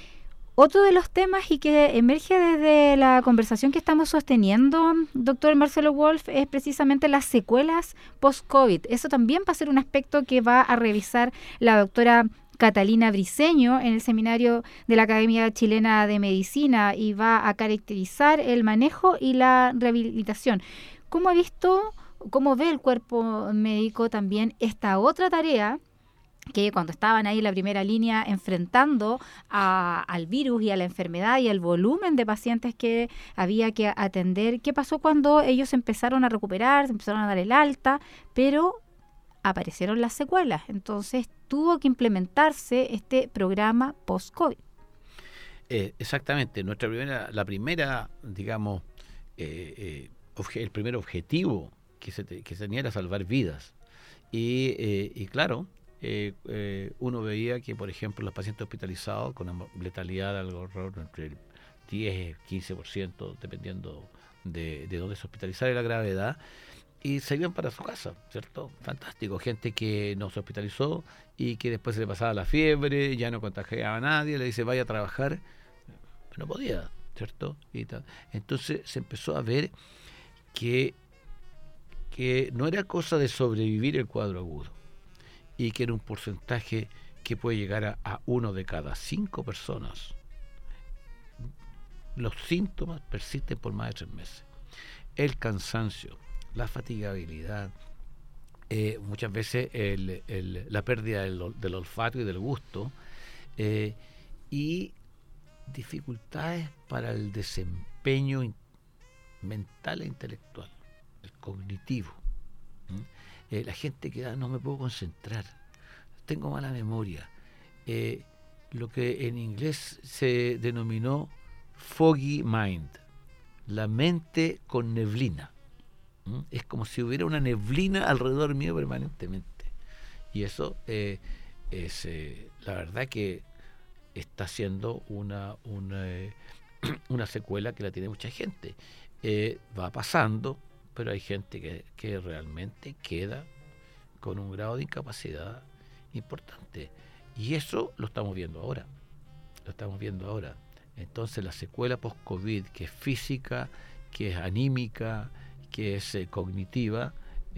Speaker 2: Otro de los temas y que emerge desde la conversación que estamos sosteniendo, doctor Marcelo Wolf, es precisamente las secuelas post-COVID. Eso también va a ser un aspecto que va a revisar la doctora Catalina Briceño en el seminario de la Academia Chilena de Medicina y va a caracterizar el manejo y la rehabilitación. ¿Cómo ve el cuerpo médico también esta otra tarea que cuando estaban ahí en la primera línea enfrentando al virus y a la enfermedad y al volumen de pacientes que había que atender? ¿Qué pasó cuando ellos empezaron a recuperar, se empezaron a dar el alta, pero aparecieron las secuelas? Entonces tuvo que implementarse este programa post-COVID.
Speaker 3: Exactamente. La primera, digamos, el primer objetivo que se tenía era salvar vidas. Y claro, uno veía que, por ejemplo, los pacientes hospitalizados con una letalidad alrededor entre el 10 y 15%, dependiendo de dónde se hospitalizara y la gravedad, y se iban para su casa, ¿cierto? Fantástico. Gente que no se hospitalizó y que después se le pasaba la fiebre, ya no contagiaba a nadie, le dice vaya a trabajar, pero no podía, ¿cierto? Y tal. Entonces se empezó a ver que no era cosa de sobrevivir el cuadro agudo y que era un porcentaje que puede llegar a 1 de cada 5 personas. Los síntomas persisten por más de 3 meses. El cansancio, la fatigabilidad, muchas veces la pérdida del olfato y del gusto, y dificultades para el desempeño mental e intelectual, el cognitivo. La gente que no me puedo concentrar, tengo mala memoria, lo que en inglés se denominó foggy mind, la mente con neblina. Es como si hubiera una neblina alrededor mío permanentemente. Y eso es la verdad que está siendo una secuela que la tiene mucha gente. Va pasando, pero hay gente que realmente queda con un grado de incapacidad importante. Y eso lo estamos viendo ahora. Entonces la secuela post-COVID, que es física, que es anímica, que es cognitiva,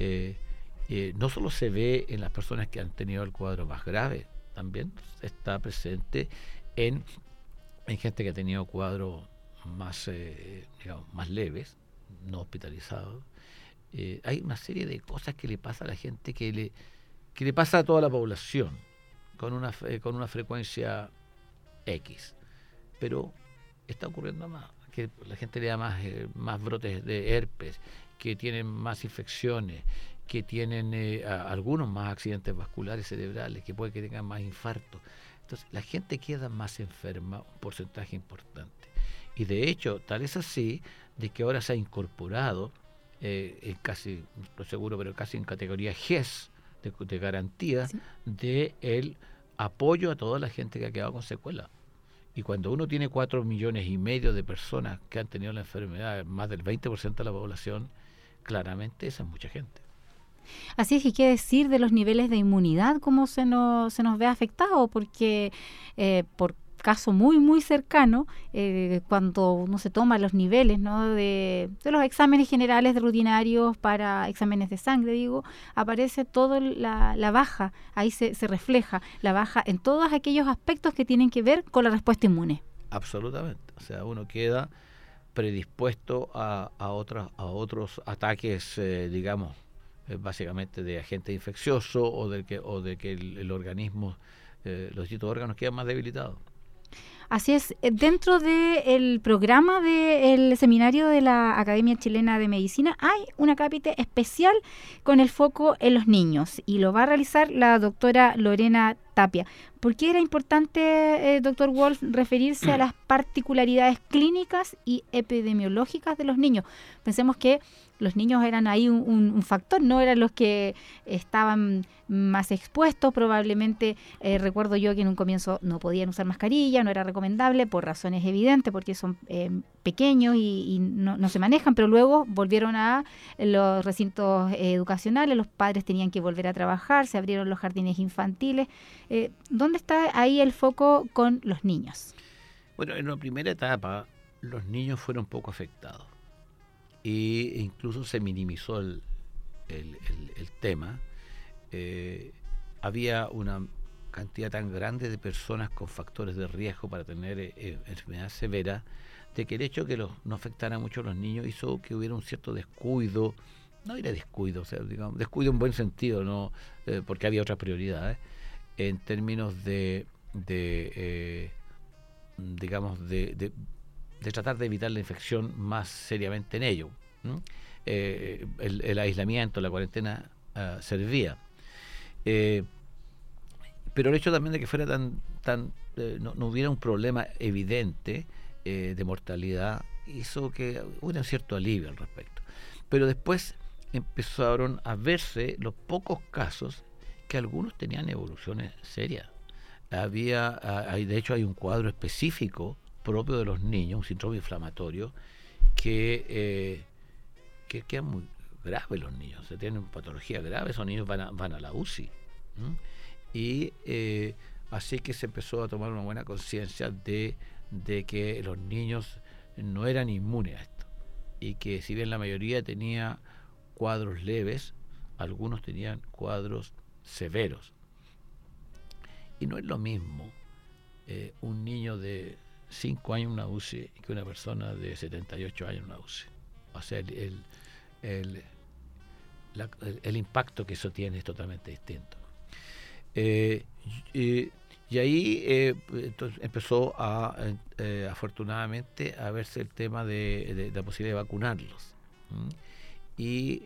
Speaker 3: no solo se ve en las personas que han tenido el cuadro más grave, también está presente en gente que ha tenido cuadros más, más leves, no hospitalizados. Hay una serie de cosas que le pasa a la gente que le pasa a toda la población con una frecuencia X, pero está ocurriendo más, que la gente le da más brotes de herpes, que tienen más infecciones, que tienen algunos más accidentes vasculares cerebrales, que puede que tengan más infartos. Entonces la gente queda más enferma, un porcentaje importante. Y de hecho, tal es así de que ahora se ha incorporado casi, no estoy seguro, pero casi en categoría GES de garantía, sí, de el apoyo a toda la gente que ha quedado con secuela. Y cuando uno tiene 4,5 millones de personas que han tenido la enfermedad, más del 20% de la población, claramente esa es mucha gente.
Speaker 2: Así es, y qué decir de los niveles de inmunidad, cómo se nos ve afectado, porque por caso muy muy cercano, cuando uno se toma los niveles, ¿no?, de los exámenes generales de rutinarios para exámenes de sangre, aparece toda la baja, ahí se refleja la baja en todos aquellos aspectos que tienen que ver con la respuesta inmune.
Speaker 3: Absolutamente, o sea, uno queda predispuesto a otros ataques, básicamente de agente infeccioso o de que el organismo, los distintos órganos quedan más debilitados.
Speaker 2: Así es, dentro del programa del seminario de la Academia Chilena de Medicina hay una cápita especial con el foco en los niños y lo va a realizar la doctora Lorena Tapia. ¿Por qué era importante, doctor Wolf, referirse a las particularidades clínicas y epidemiológicas de los niños? Pensemos que los niños eran ahí un factor, no eran los que estaban más expuestos. Probablemente, recuerdo yo que en un comienzo no podían usar mascarilla, no era recomendable por razones evidentes, porque son pequeños y no se manejan, pero luego volvieron a los recintos educacionales, los padres tenían que volver a trabajar, se abrieron los jardines infantiles. ¿Dónde está ahí el foco con los niños?
Speaker 3: Bueno, en la primera etapa los niños fueron poco afectados e incluso se minimizó el tema. Había una cantidad tan grande de personas con factores de riesgo para tener enfermedad severa, de que el hecho de que no afectara mucho a los niños hizo que hubiera un cierto descuido, no era descuido, o sea, digamos, descuido en buen sentido, no porque había otras prioridades, en términos de tratar de evitar la infección más seriamente en ello. El aislamiento, la cuarentena servía. Pero el hecho también de que fuera no hubiera un problema evidente de mortalidad hizo que hubiera un cierto alivio al respecto. Pero después empezaron a verse los pocos casos que algunos tenían evoluciones serias. De hecho hay un cuadro específico propio de los niños, un síndrome inflamatorio que es muy grave. Los niños se tienen patología grave, esos niños van a la UCI. Y así que se empezó a tomar una buena conciencia de que los niños no eran inmunes a esto, y que si bien la mayoría tenía cuadros leves, algunos tenían cuadros severos. Y no es lo mismo un niño de 5 años en una UCI que una persona de 78 años en una UCI. O sea, el impacto que eso tiene es totalmente distinto. Y ahí entonces empezó afortunadamente a verse el tema de la posibilidad de vacunarlos. Y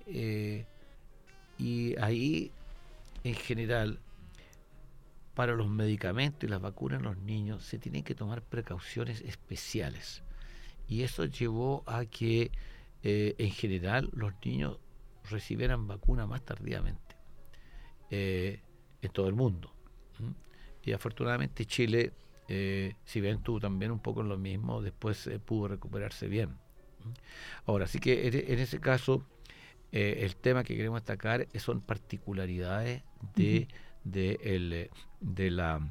Speaker 3: ahí, en general, para los medicamentos y las vacunas en los niños se tienen que tomar precauciones especiales. Y eso llevó a que, en general, los niños recibieran vacunas más tardíamente en todo el mundo. Y afortunadamente Chile, si bien tuvo también un poco lo mismo, después pudo recuperarse bien. Ahora, así que en ese caso, el tema que queremos destacar son particularidades de la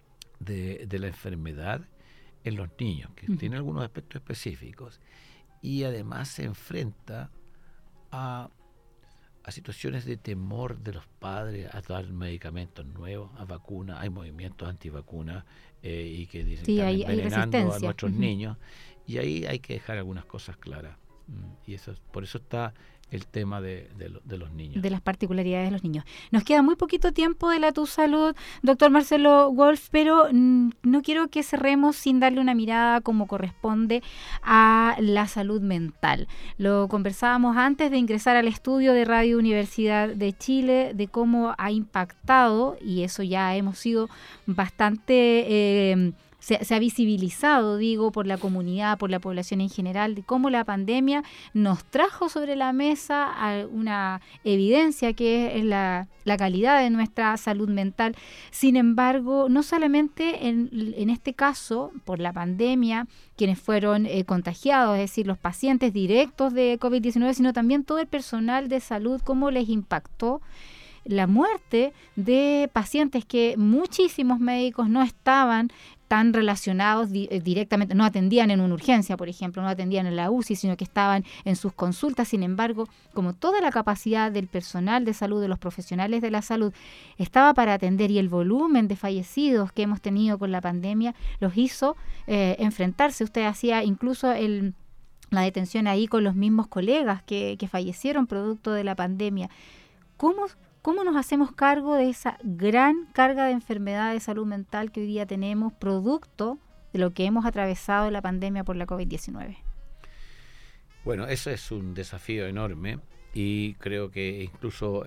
Speaker 3: enfermedad en los niños, que tiene algunos aspectos específicos, y además se enfrenta a situaciones de temor de los padres a dar medicamentos nuevos, a vacunas. Hay movimientos antivacunas y que dicen que están envenenando a nuestros niños, y ahí hay que dejar algunas cosas claras. Y por eso está el tema de los niños.
Speaker 2: De las particularidades de los niños. Nos queda muy poquito tiempo de la Tu Salud, doctor Marcelo Wolf, pero no quiero que cerremos sin darle una mirada como corresponde a la salud mental. Lo conversábamos antes de ingresar al estudio de Radio Universidad de Chile, de cómo ha impactado, y eso ya hemos sido bastante... Se ha visibilizado, digo, por la comunidad, por la población en general, de cómo la pandemia nos trajo sobre la mesa una evidencia que es la calidad de nuestra salud mental. Sin embargo, no solamente en este caso, por la pandemia, quienes fueron contagiados, es decir, los pacientes directos de COVID-19, sino también todo el personal de salud, cómo les impactó la muerte de pacientes que muchísimos médicos no estaban tan relacionados directamente, no atendían en una urgencia, por ejemplo, no atendían en la UCI, sino que estaban en sus consultas. Sin embargo, como toda la capacidad del personal de salud, de los profesionales de la salud, estaba para atender, y el volumen de fallecidos que hemos tenido con la pandemia los hizo enfrentarse. Usted hacía incluso la detención ahí con los mismos colegas que fallecieron producto de la pandemia. ¿Cómo nos hacemos cargo de esa gran carga de enfermedad de salud mental que hoy día tenemos, producto de lo que hemos atravesado en la pandemia por la COVID-19?
Speaker 3: Bueno, eso es un desafío enorme, y creo que incluso,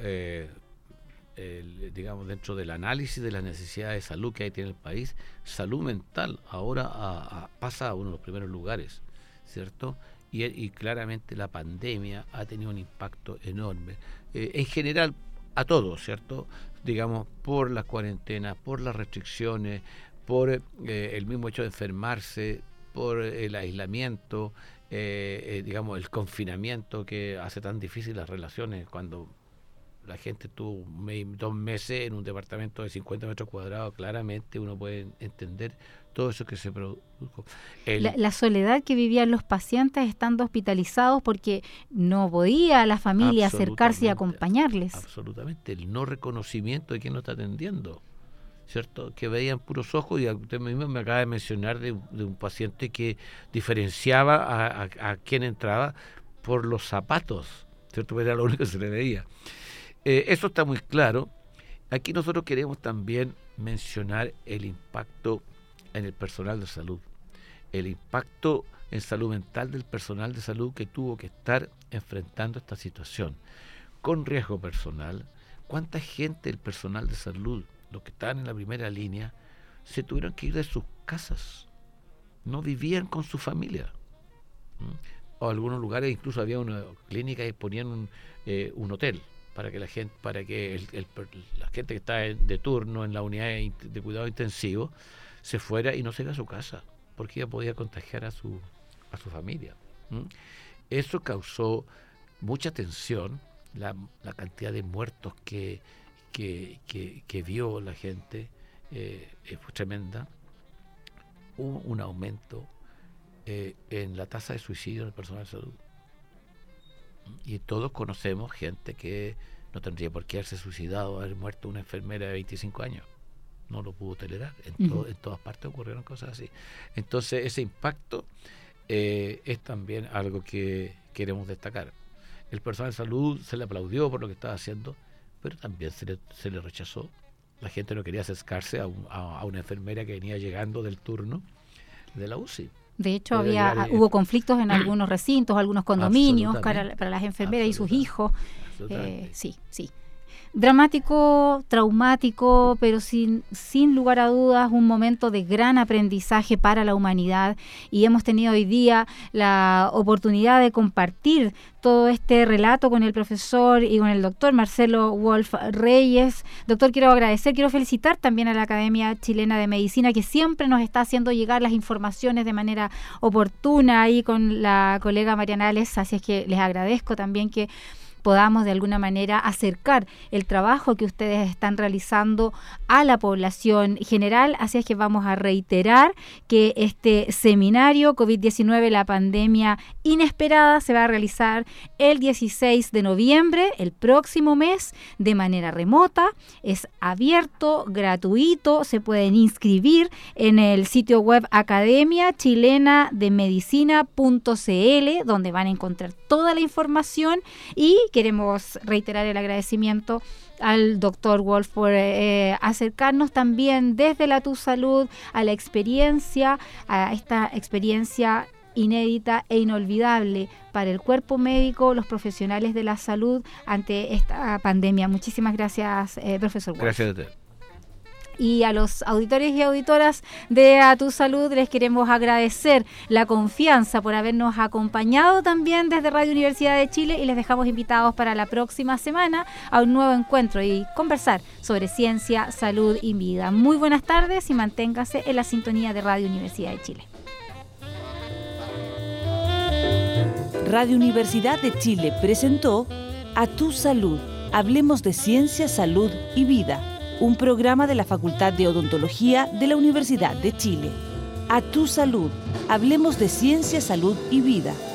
Speaker 3: digamos, dentro del análisis de las necesidades de salud que tiene el país, salud mental ahora pasa a uno de los primeros lugares, ¿cierto? Y claramente la pandemia ha tenido un impacto enorme. En general, a todos, ¿cierto? Digamos, por las cuarentenas, por las restricciones, por el mismo hecho de enfermarse, por el aislamiento, digamos, el confinamiento que hace tan difícil las relaciones cuando la gente estuvo 2 meses en un departamento de 50 metros cuadrados, claramente uno puede entender todo eso que se produjo.
Speaker 2: La soledad que vivían los pacientes estando hospitalizados porque no podía la familia acercarse y acompañarles.
Speaker 3: Absolutamente, el no reconocimiento de quién lo está atendiendo, ¿cierto? Que veían puros ojos, y usted mismo me acaba de mencionar de un paciente que diferenciaba a quien entraba por los zapatos, ¿cierto? Era lo único que se le veía. Eso está muy claro. Aquí nosotros queremos también mencionar el impacto en el personal de salud, el impacto en salud mental del personal de salud que tuvo que estar enfrentando esta situación con riesgo personal. ¿Cuánta gente del personal de salud, los que estaban en la primera línea, se tuvieron que ir de sus casas? No vivían con su familia. O en algunos lugares incluso había una clínica y ponían un hotel para que la gente, la gente que está de turno en la unidad de cuidado intensivo se fuera y no se iba a su casa, porque ella podía contagiar a su familia. Eso causó mucha tensión. La cantidad de muertos que vio la gente fue tremenda. Hubo un aumento en la tasa de suicidio en el personal de salud. Y todos conocemos gente que no tendría por qué haberse suicidado, haber muerto una enfermera de 25 años. No lo pudo tolerar. En todas partes ocurrieron cosas así. Entonces, ese impacto es también algo que queremos destacar. El personal de salud se le aplaudió por lo que estaba haciendo, pero también se le rechazó. La gente no quería acercarse a una enfermera que venía llegando del turno de la UCI.
Speaker 2: De hecho, hubo conflictos en algunos recintos, algunos condominios para las enfermeras y sus hijos. Sí. Dramático, traumático, pero sin lugar a dudas un momento de gran aprendizaje para la humanidad, y hemos tenido hoy día la oportunidad de compartir todo este relato con el profesor y con el doctor Marcelo Wolf Reyes. Doctor, quiero felicitar también a la Academia Chilena de Medicina, que siempre nos está haciendo llegar las informaciones de manera oportuna ahí con la colega Mariana Ales, así es que les agradezco también que podamos de alguna manera acercar el trabajo que ustedes están realizando a la población general. Así es que vamos a reiterar que este seminario COVID-19, la pandemia inesperada, se va a realizar el 16 de noviembre, el próximo mes, de manera remota. Es abierto, gratuito, se pueden inscribir en el sitio web academiachilenademedicina.cl, donde van a encontrar toda la información, y queremos reiterar el agradecimiento al doctor Wolf por acercarnos también desde la Tu Salud a la experiencia, a esta experiencia inédita e inolvidable para el cuerpo médico, los profesionales de la salud ante esta pandemia. Muchísimas gracias, profesor Wolf.
Speaker 3: Gracias a usted.
Speaker 2: Y a los auditores y auditoras de A Tu Salud les queremos agradecer la confianza por habernos acompañado también desde Radio Universidad de Chile, y les dejamos invitados para la próxima semana a un nuevo encuentro y conversar sobre ciencia, salud y vida. Muy buenas tardes y manténgase en la sintonía de Radio Universidad de Chile.
Speaker 1: Radio Universidad de Chile presentó A Tu Salud. Hablemos de ciencia, salud y vida. Un programa de la Facultad de Odontología de la Universidad de Chile. A Tu Salud. Hablemos de ciencia, salud y vida.